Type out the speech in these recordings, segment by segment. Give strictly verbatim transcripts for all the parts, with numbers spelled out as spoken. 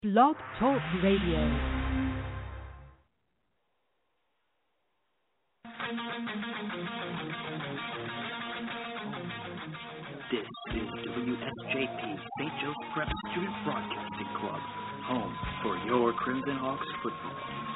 Blog Talk Radio. This is W S J P Saint Joe's Prep Student Broadcasting Club, home for your Crimson Hawks football.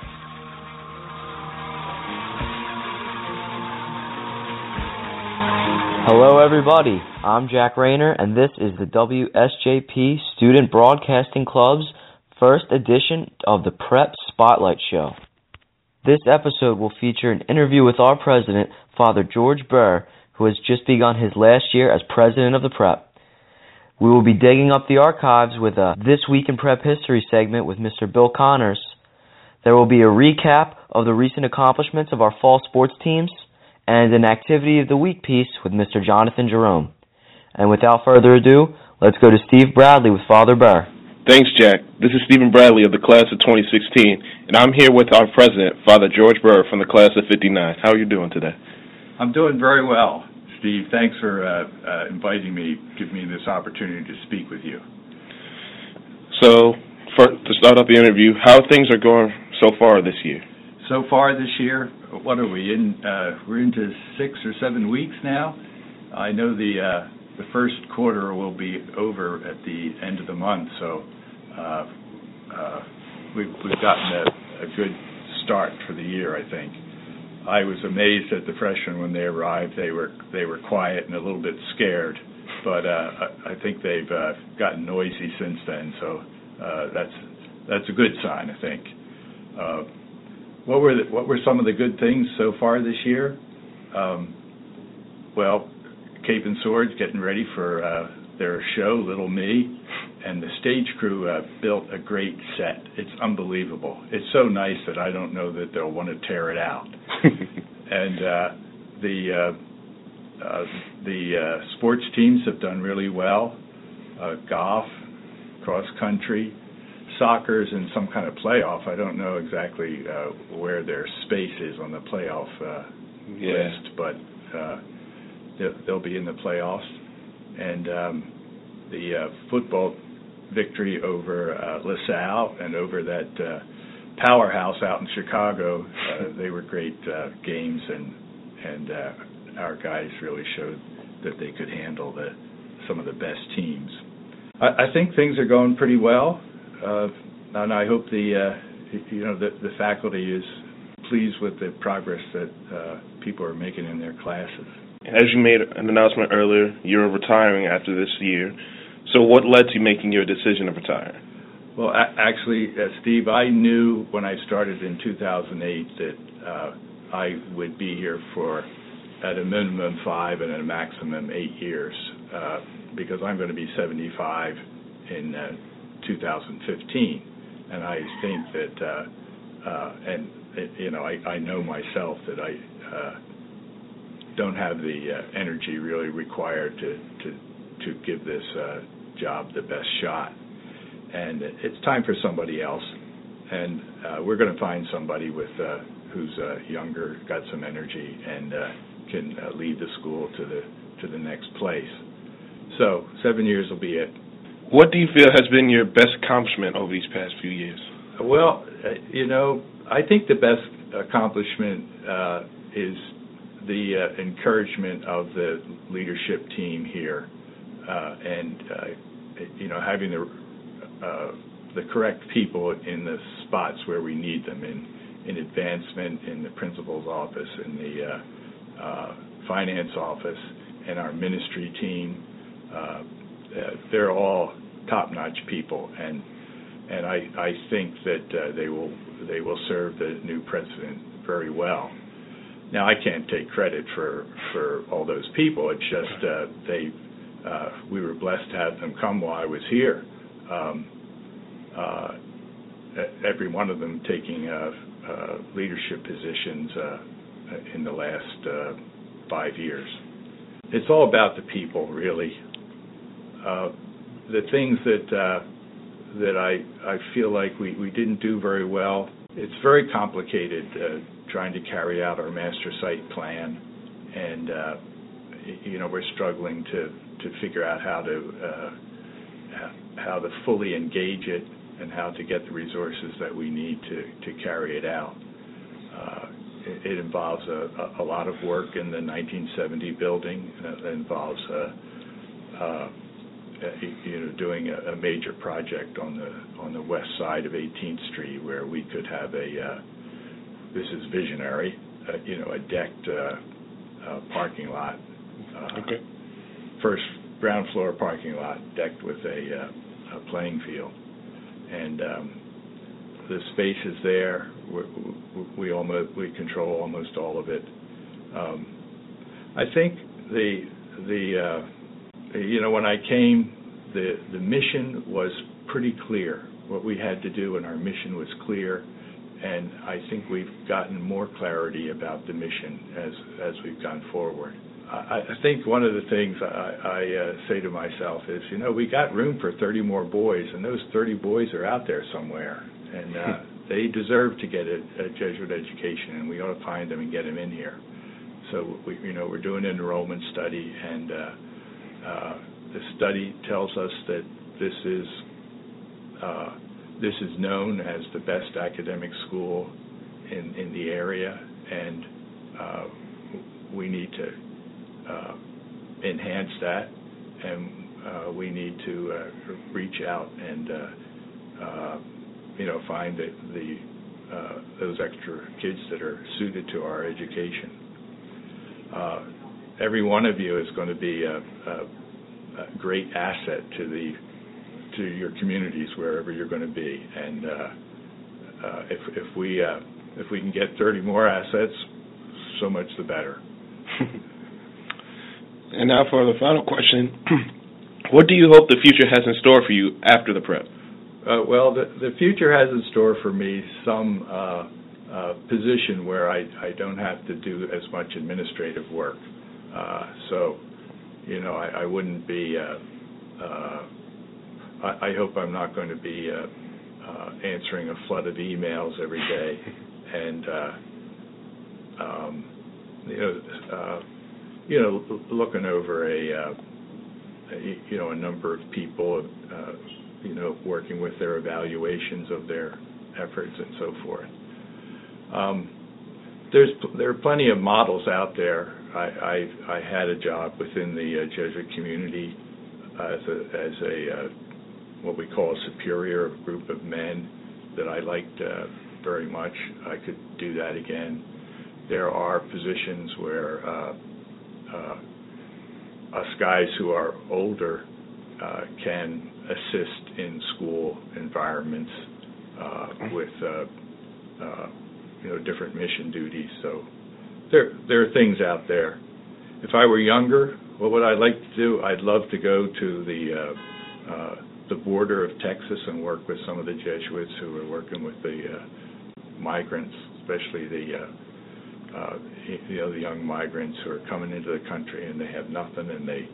Hello everybody, I'm Jack Rayner and this is the W S J P Student Broadcasting Club's first edition of the Prep Spotlight Show. This episode will feature an interview with our president, Father George Burr, who has just begun his last year as president of the Prep. We will be digging up the archives with a This Week in Prep History segment with Mister Bill Connors. There will be a recap of the recent accomplishments of our fall sports teams and an Activity of the Week piece with Mister Jonathan Jerome. And without further ado, let's go to Steve Bradley with Father Burr. Thanks, Jack. This is Stephen Bradley of the class of twenty sixteen, and I'm here with our president, Father George Burr from the class of fifty-nine. How are you doing today? I'm doing very well, Steve. Thanks for uh, uh, inviting me, giving me this opportunity to speak with you. So, for, to start off the interview, how things are going so far this year? So far this year, what are we in? Uh, we're into six or seven weeks now. I know the uh, the first quarter will be over at the end of the month, so uh, uh, we've, we've gotten a, a good start for the year, I think. I was amazed at the freshmen when they arrived. They were they were quiet and a little bit scared, but uh, I, I think they've uh, gotten noisy since then. So uh, that's that's a good sign, I think. Uh, what were the, what were some of the good things so far this year? Um, well, Cape and Swords getting ready for uh, their show, Little Me, and the stage crew uh, built a great set. It's unbelievable. It's so nice that I don't know that they'll want to tear it out. and uh, the uh, uh, the uh, sports teams have done really well. Uh, golf, cross country, soccer's in some kind of playoff. I don't know exactly uh, where their space is on the playoff uh, yeah. list, but uh, they'll, they'll be in the playoffs. And um, the uh, football victory over uh, LaSalle and over that uh, powerhouse out in Chicago, uh, they were great uh, games, and and uh, our guys really showed that they could handle the some of the best teams. I, I think things are going pretty well, uh, and I hope the uh, you know the, the faculty is pleased with the progress that uh, people are making in their classes. As you made an announcement earlier, you're retiring after this year. So what led to making your decision to retire? Well, a- actually, uh, Steve, I knew when I started in two thousand eight that uh, I would be here for at a minimum five and at a maximum eight years uh, because I'm going to be seventy-five in uh, two thousand fifteen. And I think that, uh, uh, and, it, you know, I, I know myself that I uh, don't have the uh, energy really required to, to, to give this uh, job the best shot. And it's time for somebody else. And uh, we're going to find somebody with uh, who's uh, younger, got some energy, and uh, can uh, lead the school to the to the next place. So seven years will be it. What do you feel has been your best accomplishment over these past few years? Well, uh, you know, I think the best accomplishment uh, is the uh, encouragement of the leadership team here, uh, and uh, you know, having the uh, the correct people in the spots where we need them, in in advancement, in the principal's office, in the uh, uh, finance office, and our ministry team. Uh, they're all top-notch people, and and I I think that uh, they will they will serve the new president very well. Now, I can't take credit for, for all those people. It's just uh, they uh, we were blessed to have them come while I was here. Um, uh, every one of them taking uh, uh, leadership positions uh, in the last uh, five years. It's all about the people, really. Uh, the things that uh, that I I feel like we, we didn't do very well. It's very complicated uh, trying to carry out our master site plan, and uh, you know we're struggling to, to figure out how to uh, how to fully engage it and how to get the resources that we need to, to carry it out. Uh, it, it involves a, a lot of work in the nineteen seventy building. It involves uh, uh, you know, doing a, a major project on the on the west side of eighteenth Street, where we could have a uh, this is visionary, uh, you know, a decked uh, uh, parking lot, uh, okay. first ground floor parking lot decked with a, uh, a playing field, and um, the space is there. We, we almost we control almost all of it. Um, I think the the uh, you know, when I came, the the mission was pretty clear. What we had to do, and our mission was clear, and I think we've gotten more clarity about the mission as as we've gone forward. I, I think one of the things I, I uh, say to myself is, you know, we got room for thirty more boys, and those thirty boys are out there somewhere, and uh, they deserve to get a, a Jesuit education, and we ought to find them and get them in here. So we, you know, we're doing an enrollment study, and uh, Uh, the study tells us that this is uh, this is known as the best academic school in, in the area, and uh, we need to uh, enhance that, and uh, we need to uh, reach out and uh, uh, you know find the, the uh, those extra kids that are suited to our education. Uh, Every one of you is going to be a, a, a great asset to the to your communities wherever you're going to be, and uh, uh, if if we uh, if we can get thirty more assets, so much the better. And now for the final question: what do you hope the future has in store for you after the prep? Uh, well, the the future has in store for me some uh, uh, position where I I don't have to do as much administrative work. Uh, so, you know, I, I wouldn't be, uh, uh, I, I hope I'm not going to be uh, uh, answering a flood of emails every day and, uh, um, you know, uh, you know, looking over a, uh, a, you know, a number of people, uh, you know, working with their evaluations of their efforts and so forth. Um, there's, there are plenty of models out there. I, I, I had a job within the uh, Jesuit community as a, as a uh, what we call a superior, a group of men that I liked uh, very much. I could do that again. There are positions where uh, uh, us guys who are older uh, can assist in school environments uh, with uh, uh, you know different mission duties. So. There, there are things out there. If I were younger, what would I like to do? I'd love to go to the uh, uh, the border of Texas and work with some of the Jesuits who are working with the uh, migrants, especially the uh, uh, you know the young migrants who are coming into the country and they have nothing, and they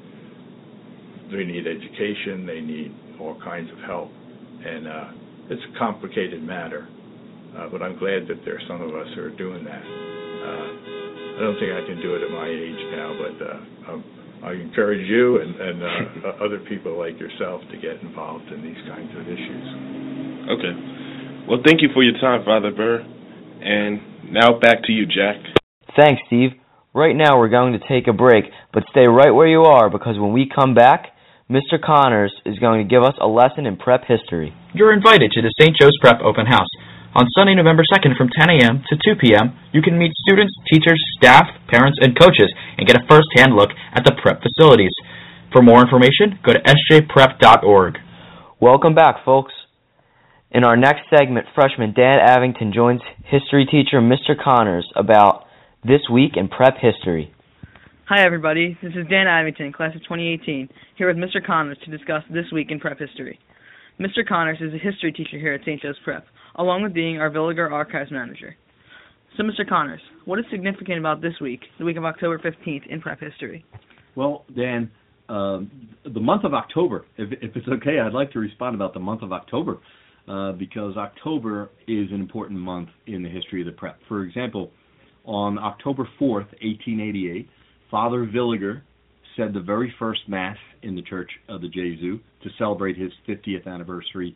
they need education, they need all kinds of help, and uh, it's a complicated matter. Uh, but I'm glad that there are some of us who are doing that. Uh, I don't think I can do it at my age now, but uh, um, I encourage you and, and uh, other people like yourself to get involved in these kinds of issues. Okay. Well, thank you for your time, Father Burr. And now back to you, Jack. Thanks, Steve. Right now we're going to take a break, but stay right where you are, because when we come back, Mister Connors is going to give us a lesson in prep history. You're invited to the Saint Joe's Prep Open House. On Sunday, November second from ten a.m. to two p.m., you can meet students, teachers, staff, parents, and coaches and get a first-hand look at the prep facilities. For more information, go to s j prep dot org. Welcome back, folks. In our next segment, freshman Dan Avington joins history teacher Mister Connors about This Week in Prep History. Hi, everybody. This is Dan Avington, class of twenty eighteen, here with Mister Connors to discuss This Week in Prep History. Mister Connors is a history teacher here at Saint Joe's Prep, along with being our Villiger Archives Manager. So, Mister Connors, what is significant about this week, the week of October fifteenth, in prep history? Well, Dan, uh, the month of October, if, if it's okay, I'd like to respond about the month of October, uh, because October is an important month in the history of the prep. For example, on October fourth, eighteen eighty-eight, Father Villiger said the very first Mass in the Church of the Jesu to celebrate his fiftieth anniversary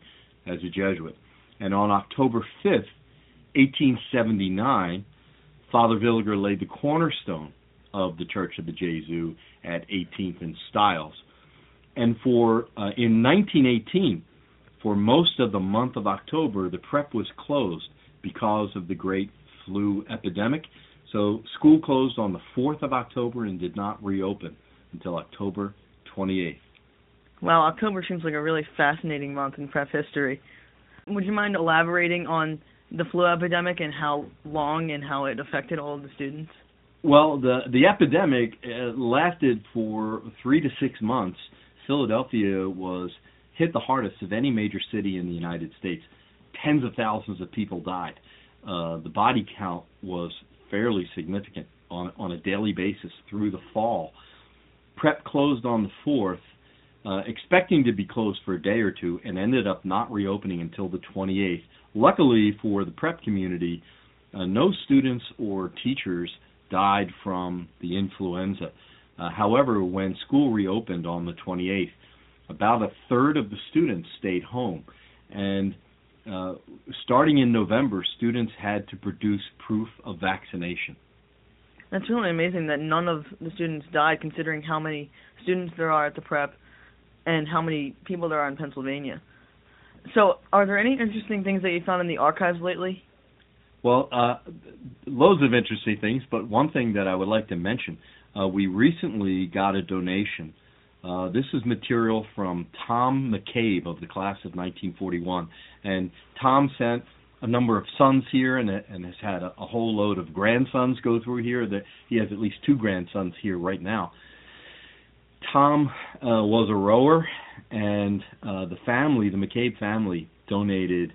as a Jesuit. And on October fifth, eighteen seventy-nine, Father Villiger laid the cornerstone of the Church of the Jesu at eighteenth and Stiles. And for uh, in nineteen eighteen, for most of the month of October, the prep was closed because of the great flu epidemic. So school closed on the fourth of October and did not reopen until October twenty-eighth. Wow, October seems like a really fascinating month in prep history. Would you mind elaborating on the flu epidemic and how long and how it affected all of the students? Well, the the epidemic uh, lasted for three to six months. Philadelphia was hit the hardest of any major city in the United States. Tens of thousands of people died. Uh, the body count was fairly significant on on a daily basis through the fall. Prep closed on the fourth, uh, expecting to be closed for a day or two, and ended up not reopening until the twenty-eighth. Luckily for the prep community, uh, no students or teachers died from the influenza. Uh, however, when school reopened on the twenty-eighth, about a third of the students stayed home. And uh, starting in November, students had to produce proof of vaccination. That's really amazing that none of the students died, considering how many students there are at the prep and how many people there are in Pennsylvania. So, are there any interesting things that you found in the archives lately? Well, uh, loads of interesting things, but one thing that I would like to mention, uh, we recently got a donation. Uh, this is material from Tom McCabe of the class of nineteen forty-one, and Tom sent a number of sons here and, and has had a, a whole load of grandsons go through here. That he has at least two grandsons here right now. Tom uh, was a rower, and uh, the family, the McCabe family, donated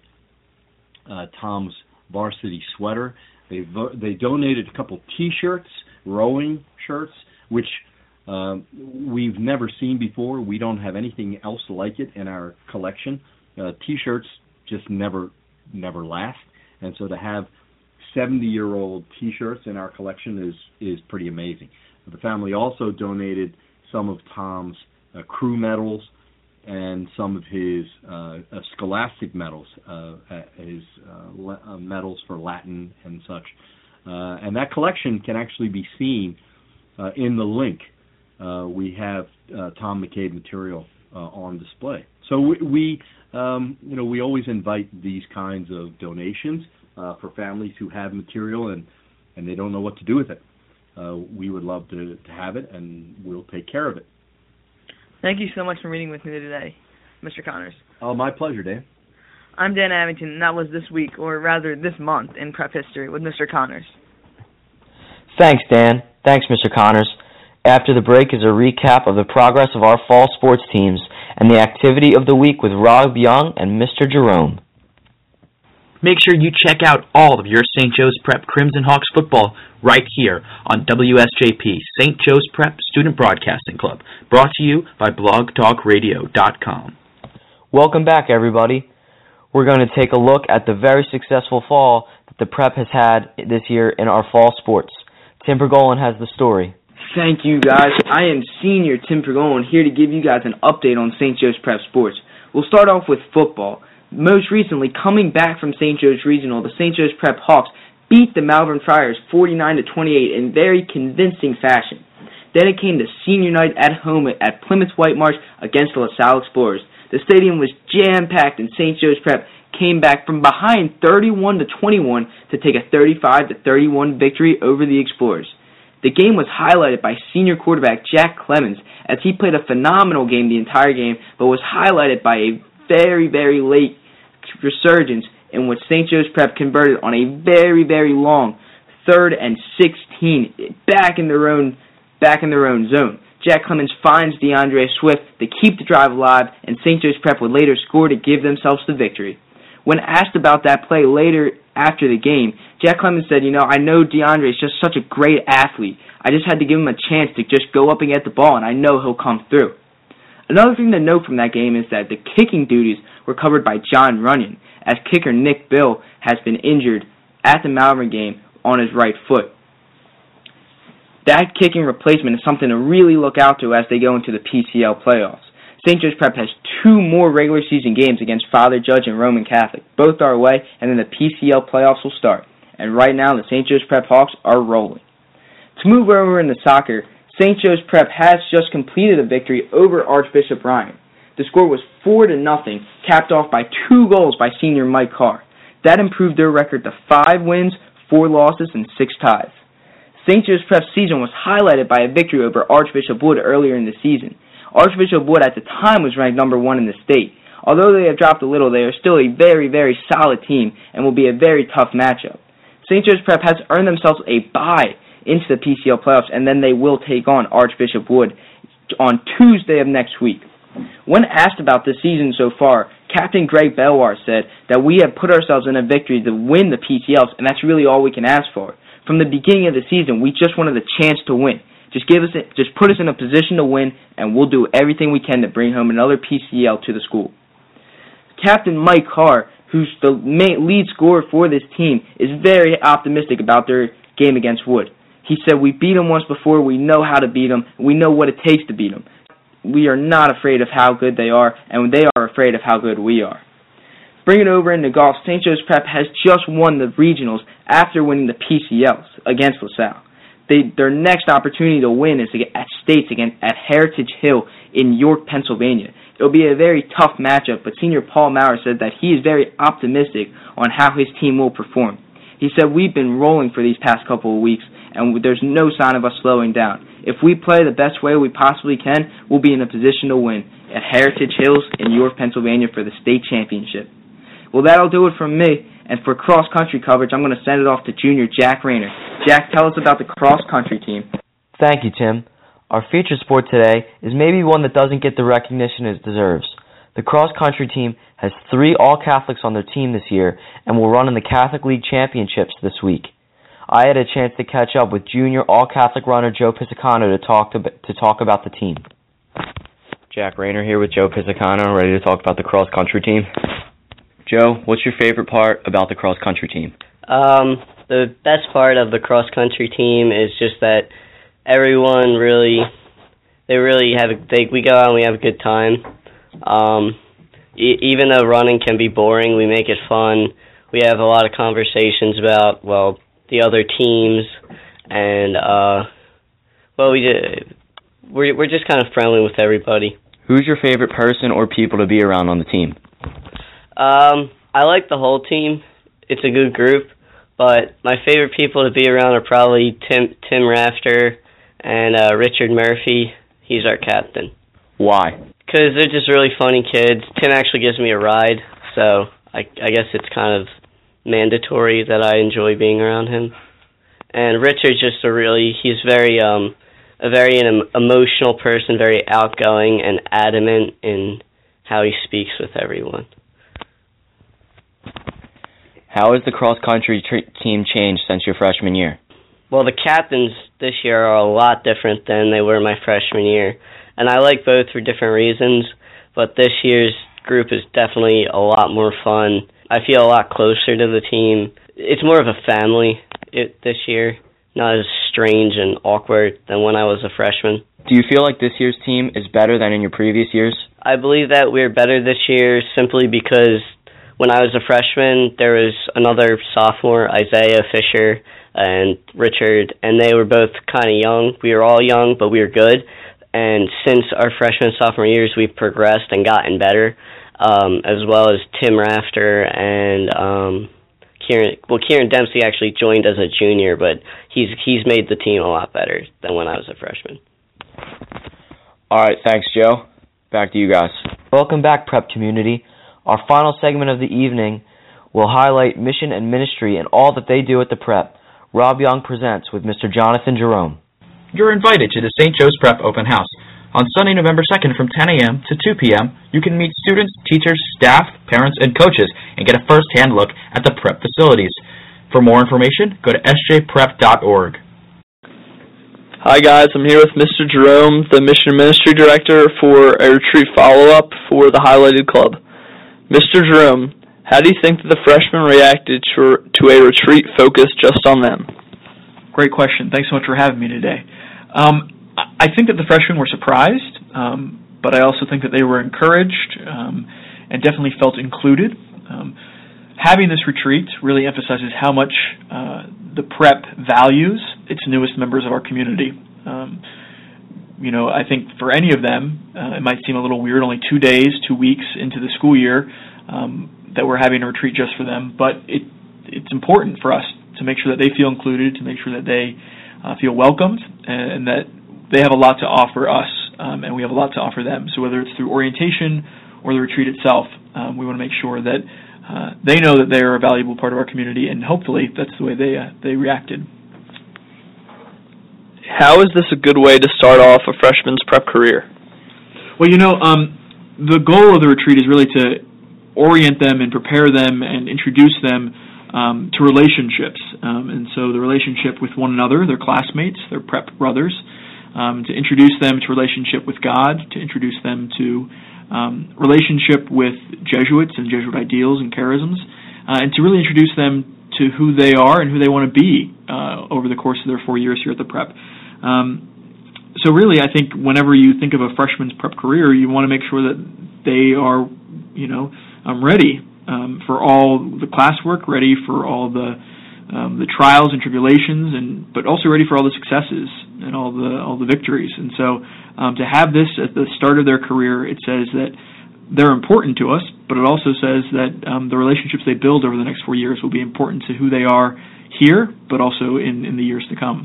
uh, Tom's varsity sweater. They vo- they donated a couple T-shirts, rowing shirts, which uh, we've never seen before. We don't have anything else like it in our collection. Uh, T-shirts just never never last, and so to have seventy-year-old T-shirts in our collection is is pretty amazing. The family also donated some of Tom's uh, crew medals and some of his uh, uh, scholastic medals, uh, his uh, le- uh, medals for Latin and such. Uh, and that collection can actually be seen uh, in the link. Uh, we have uh, Tom McCabe material uh, on display. So we, we um, you know, we always invite these kinds of donations uh, for families who have material and, and they don't know what to do with it. Uh, we would love to, to have it, and we'll take care of it. Thank you so much for meeting with me today, Mister Connors. Oh, my pleasure, Dan. I'm Dan Abington, and that was this week, or rather this month, in prep history with Mister Connors. Thanks, Dan. Thanks, Mister Connors. After the break is a recap of the progress of our fall sports teams and the activity of the week with Rob Young and Mister Jerome. Make sure you check out all of your Saint Joe's Prep Crimson Hawks football right here on W S J P, Saint Joe's Prep Student Broadcasting Club, brought to you by blog talk radio dot com. Welcome back, everybody. We're going to take a look at the very successful fall that the Prep has had this year in our fall sports. Tim Pergolin has the story. Thank you, guys. I am Senior Tim Pergolin, here to give you guys an update on Saint Joe's Prep sports. We'll start off with football. Most recently, coming back from Saint Joe's Regional, the Saint Joe's Prep Hawks beat the Malvern Friars forty-nine to twenty-eight in very convincing fashion. Then it came to senior night at home at Plymouth White Marsh against the LaSalle Explorers. The stadium was jam-packed, and Saint Joe's Prep came back from behind thirty-one to twenty-one to take a thirty-five to thirty-one victory over the Explorers. The game was highlighted by senior quarterback Jack Clemens, as he played a phenomenal game the entire game, but was highlighted by a very, very late resurgence in which Saint Joe's Prep converted on a very, very long third and sixteen back in their own back in their own zone. Jack Clemens finds DeAndre Swift to keep the drive alive, and Saint Joe's Prep would later score to give themselves the victory. When asked about that play later after the game, Jack Clemens said, you know, I know DeAndre is just such a great athlete. I just had to give him a chance to just go up and get the ball, and I know he'll come through. Another thing to note from that game is that the kicking duties were covered by John Runyon, as kicker Nick Bill has been injured at the Malvern game on his right foot. That kicking replacement is something to really look out to as they go into the P C L playoffs. Saint Joe's Prep has two more regular season games against Father Judge and Roman Catholic. Both are away, and then the P C L playoffs will start. And right now, the Saint Joe's Prep Hawks are rolling. To move over into soccer, Saint Joe's Prep has just completed a victory over Archbishop Ryan. The score was four to nothing, capped off by two goals by senior Mike Carr. That improved their record to five wins, four losses, and six ties. Saint Joe's Prep's season was highlighted by a victory over Archbishop Wood earlier in the season. Archbishop Wood at the time was ranked number one in the state. Although they have dropped a little, they are still a very, very solid team and will be a very tough matchup. Saint Joe's Prep has earned themselves a bye into the P C L playoffs, and then they will take on Archbishop Wood on Tuesday of next week. When asked about this season so far, Captain Greg Belwar said that we have put ourselves in a victory to win the P C Ls, and that's really all we can ask for. From the beginning of the season, we just wanted a chance to win. Just give us, a, just put us in a position to win, and we'll do everything we can to bring home another P C L to the school. Captain Mike Carr, who's the main lead scorer for this team, is very optimistic about their game against Wood. He said, "We beat them once before. We know how to beat them. We know what it takes to beat them. We are not afraid of how good they are, and they are afraid of how good we are." Bringing it over into golf, Saint Joe's Prep has just won the regionals after winning the P C Ls against LaSalle. They, their next opportunity to win is to get at states again at Heritage Hill in York, Pennsylvania. It will be a very tough matchup, but Senior Paul Maurer said that he is very optimistic on how his team will perform. He said, "We've been rolling for these past couple of weeks, and there's no sign of us slowing down. If we play the best way we possibly can, we'll be in a position to win at Heritage Hills in York, Pennsylvania for the state championship." Well, that'll do it from me. And for cross-country coverage, I'm going to send it off to Junior Jack Rayner. Jack, tell us about the cross-country team. Thank you, Tim. Our featured sport today is maybe one that doesn't get the recognition it deserves. The cross-country team has three All-Catholics on their team this year and will run in the Catholic League Championships this week. I had a chance to catch up with junior All-Catholic runner Joe Pisacano to talk to, to talk about the team. Jack Rayner here with Joe Pisacano, ready to talk about the cross-country team. Joe, what's your favorite part about the cross-country team? Um, the best part of the cross-country team is just that everyone really, they really have, a, they, we go out and we have a good time. Um, e- even though running can be boring, we make it fun. We have a lot of conversations about, well, the other teams, and, uh, well, we just, we're, we're just kind of friendly with everybody. Who's your favorite person or people to be around on the team? Um, I like the whole team. It's a good group, but my favorite people to be around are probably Tim Tim Rafter and uh, Richard Murphy. He's our captain. Why? Because they're just really funny kids. Tim actually gives me a ride, so I, I guess it's kind of mandatory that I enjoy being around him. And Richard's just a really, he's very, um, a very an emotional person, very outgoing and adamant in how he speaks with everyone. How has the cross-country tr- team changed since your freshman year? Well, the captains this year are a lot different than they were my freshman year, and I like both for different reasons, but this year's group is definitely a lot more fun. I feel a lot closer to the team. It's more of a family it, this year, not as strange and awkward than when I was a freshman. Do you feel like this year's team is better than in your previous years? I believe that we're better this year simply because when I was a freshman, there was another sophomore, Isaiah Fisher, and Richard, and they were both kind of young. We were all young, but we were good. And since our freshman and sophomore years, we've progressed and gotten better, um, as well as Tim Rafter and um, Kieran. Well, Kieran Dempsey actually joined as a junior, but he's he's made the team a lot better than when I was a freshman. All right, thanks, Joe. Back to you guys. Welcome back, Prep community. Our final segment of the evening will highlight mission and ministry and all that they do at the Prep. Rob Young presents with Mister Jonathan Jerome. You're invited to the Saint Joe's Prep Open House. On Sunday, November second from ten a.m. to two p.m., you can meet students, teachers, staff, parents, and coaches and get a first-hand look at the Prep facilities. For more information, go to s j prep dot org. Hi guys, I'm here with Mister Jerome, the Mission Ministry Director for a retreat follow-up for the Highlighted Club. Mister Jerome, how do you think that the freshmen reacted to, to a retreat focused just on them? Great question. Thanks so much for having me today. Um, I think that the freshmen were surprised. Um, but I also think that they were encouraged um, and definitely felt included. Um, having this retreat really emphasizes how much uh, the Prep values its newest members of our community. Um, you know, I think for any of them, uh, it might seem a little weird, only two days, two weeks into the school year, um, that we're having a retreat just for them, but it it's important for us to make sure that they feel included, to make sure that they uh, feel welcomed, and, and that they have a lot to offer us, um, and we have a lot to offer them. So whether it's through orientation or the retreat itself, um, we want to make sure that uh, they know that they are a valuable part of our community, and hopefully that's the way they uh, they reacted. How is this a good way to start off a freshman's prep career? Well, you know, um, the goal of the retreat is really to orient them and prepare them and introduce them um, to relationships. Um, and so the relationship with one another, their classmates, their prep brothers, um, to introduce them to relationship with God, to introduce them to um, relationship with Jesuits and Jesuit ideals and charisms, uh, and to really introduce them to who they are and who they want to be uh, over the course of their four years here at the Prep. Um, so really, I think whenever you think of a freshman's prep career, you want to make sure that they are, you know, um, ready um, for all the classwork, ready for all the um, the trials and tribulations, and but also ready for all the successes and all the all the victories. And so, um, to have this at the start of their career, it says that they're important to us, but it also says that um, the relationships they build over the next four years will be important to who they are here, but also in, in the years to come.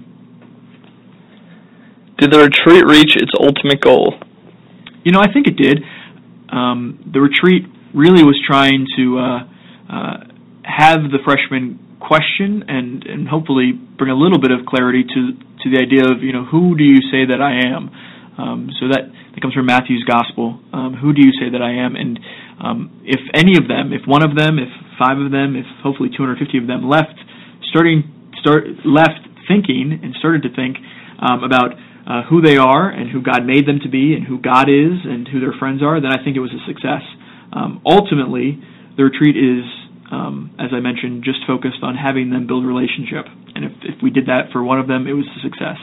Did the retreat reach its ultimate goal? You know, I think it did. Um, the retreat really was trying to uh, uh, have the freshmen question and, and hopefully bring a little bit of clarity to to the idea of, you know, who do you say that I am? Um, so that, that comes from Matthew's Gospel. Um, who do you say that I am? And um, if any of them, if one of them, if five of them, if hopefully two hundred fifty of them left, starting start left thinking and started to think um, about uh, who they are and who God made them to be and who God is and who their friends are, then I think it was a success. Um, ultimately, the retreat is, um, as I mentioned, just focused on having them build a relationship. And if, if we did that for one of them, it was a success.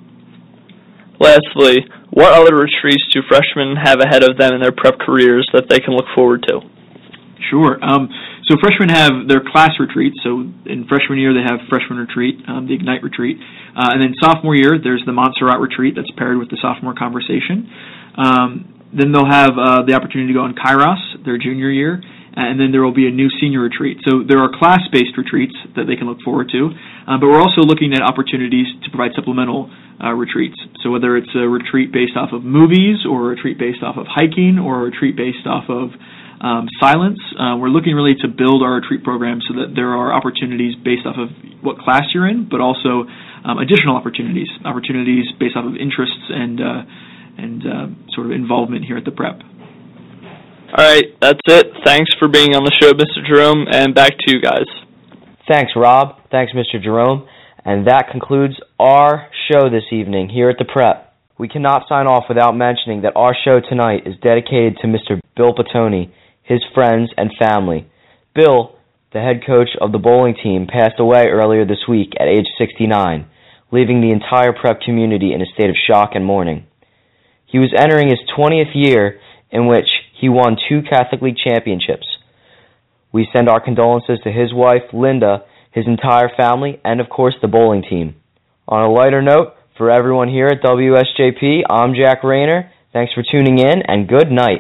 Lastly, what other retreats do freshmen have ahead of them in their prep careers that they can look forward to? Sure. Um, so freshmen have their class retreats. So in freshman year, they have freshman retreat, um, the Ignite retreat. Uh, and then sophomore year, there's the Montserrat retreat that's paired with the sophomore conversation. Um, then they'll have uh, the opportunity to go on Kairos their junior year. And then there will be a new senior retreat. So there are class-based retreats that they can look forward to. Uh, but we're also looking at opportunities to provide supplemental uh, retreats. So whether it's a retreat based off of movies or a retreat based off of hiking or a retreat based off of um, silence, uh, we're looking really to build our retreat program so that there are opportunities based off of what class you're in, but also um, additional opportunities, opportunities based off of interests and, uh, and uh, sort of involvement here at the Prep. All right, that's it. Thanks for being on the show, Mister Jerome, and back to you guys. Thanks, Rob. Thanks, Mister Jerome. And that concludes our show this evening here at the Prep. We cannot sign off without mentioning that our show tonight is dedicated to Mister Bill Patoni, his friends, and family. Bill, the head coach of the bowling team, passed away earlier this week at age sixty-nine, leaving the entire Prep community in a state of shock and mourning. He was entering his twentieth year in which he won two Catholic League championships. We send our condolences to his wife, Linda, his entire family, and of course the bowling team. On a lighter note, for everyone here at W S J P, I'm Jack Rayner. Thanks for tuning in, and good night.